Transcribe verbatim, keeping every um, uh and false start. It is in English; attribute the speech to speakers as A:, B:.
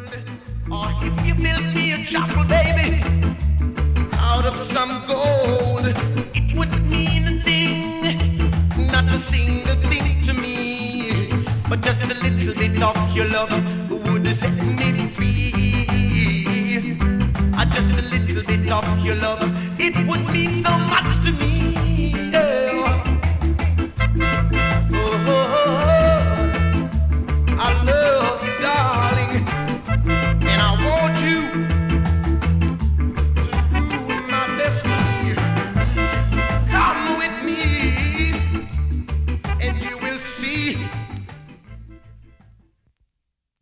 A: Or if you built me a chapel, baby, out of some gold, it would mean a thing, not a single thing to me, but just a little bit of your love would set me free. Uh, Just a little bit of your love, it would mean so much